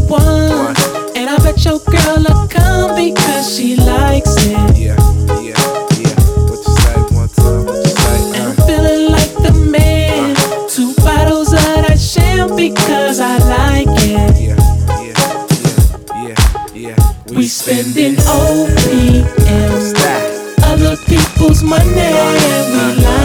one. And I bet your girl will come because she likes it. Yeah. What you say? One time, what you say? And I'm feeling like the man. 2 bottles of that sham because I like it. Yeah. We spending OPM, What's that? other people's money, and we like